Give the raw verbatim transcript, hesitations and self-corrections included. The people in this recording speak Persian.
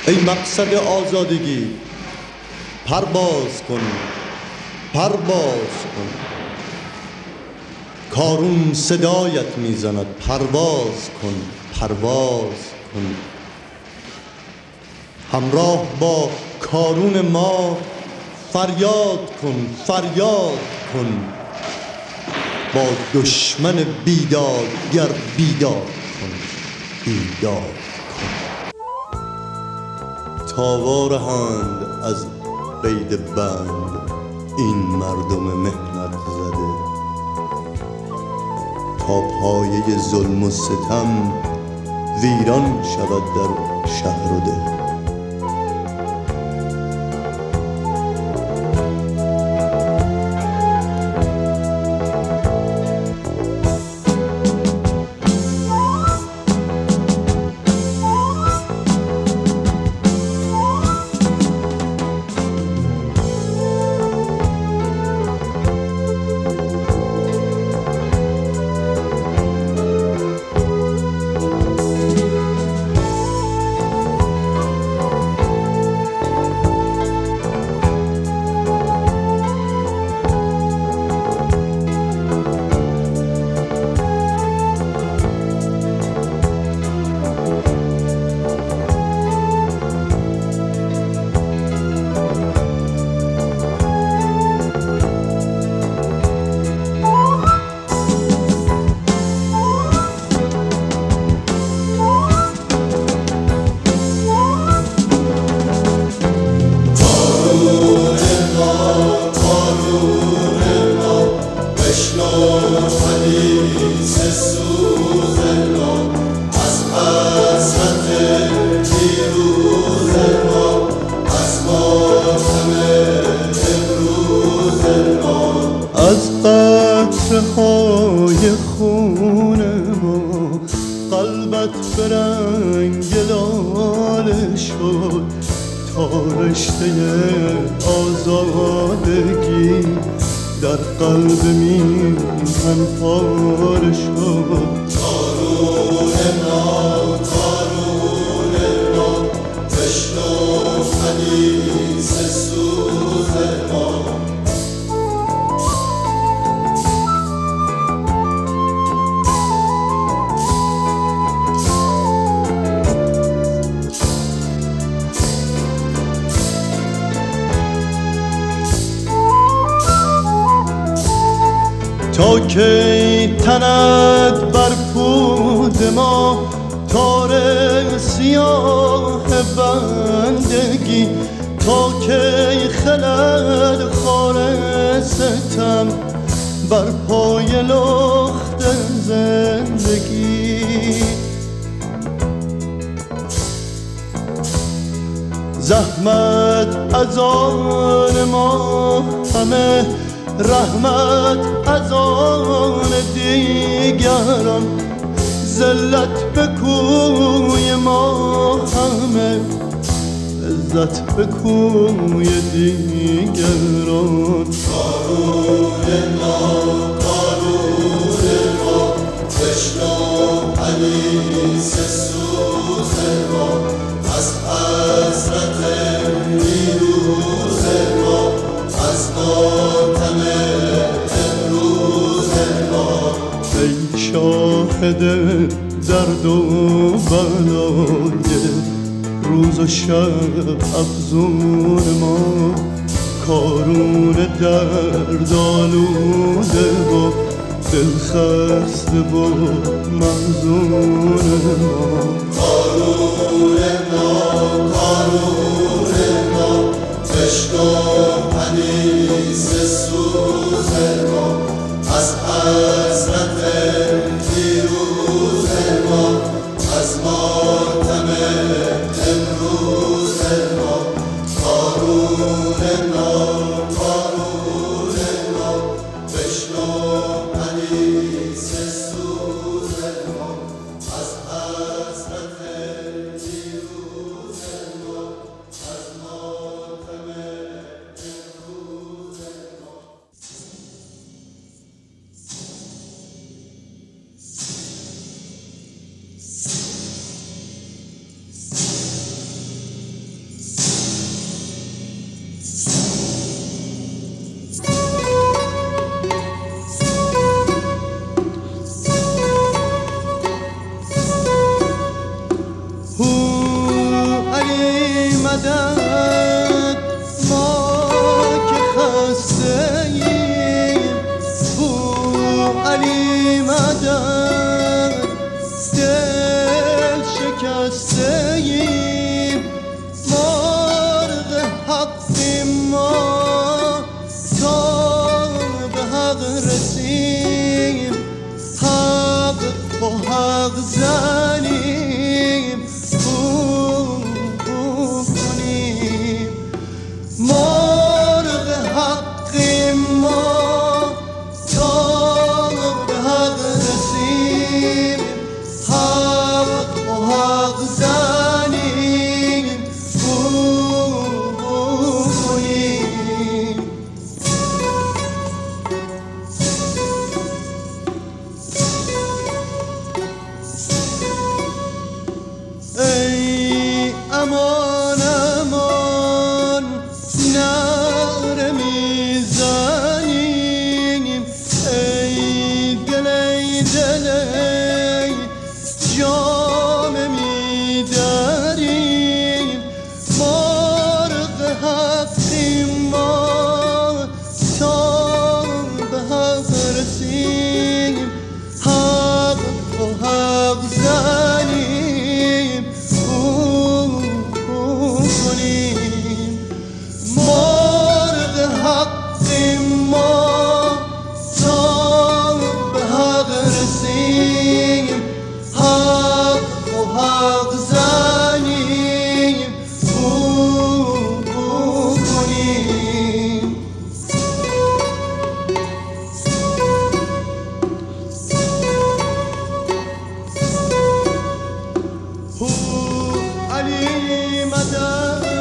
ای مقصد آزادگی پرواز کن، پرواز کن. کارون صدایت میزند پرواز کن، پرواز کن. همراه با کارون ما فریاد کن، فریاد کن. با دشمن بیدادگر بیداد کن، بیداد کن. تاوارهند از قید بند این مردم مهنت زده، تا پایه ظلم و ستم ویران شود در شهر و ده. از قطرهای خون ما قلبت به رنگ لاله شد، تا رشته آزادگی در قلب میهن پاره شد. کارون ما، کارون ما، بشنو حدیث سوز ما. تا کی تند بر پود ما تار سیاه بندگی، تا کی خلد خار ستم بر پای لخت زندگی. زحمت از آن ما همه، رحمت از آن دیگران، ذلت به کوی ما همه، عزت به کوی دیگران. کارون ما، کارون ما، بشنو حدیث سوز ما. از حسرت دیروز ما، از ماتم امروز ما. ای شاهد درد و بلای روز و شب افزون ما، کارون درد آلوده و دلخسته و محزون ما. کارون ما، کارون ما، بشنو حدیث سوز ما. از حسرت دیروز ما، از ماتم امروز ما. کارون ما، کارون ما، بشنو حدیث سوز ما. از حسرت مدد ما که خسته ایم بو علی مدد دل شکسته ایم مرغ حقیم ما تا به حق رسیم حق و حق زنیم بو بو کنیم مرغ حقیم ما تا به حق رسیم حق و حق زنیم بو بو کنیم ای امان امان نعره میزنیم ای دل ای دل ای جامه میدریم مرغ حقیم ما تا به حق رسیم حق و حق زنیم بو بو کنیم مرغ حقیم ما تا به حق رسیم حق و حق زنیم بو بو کنیم هو علی مدد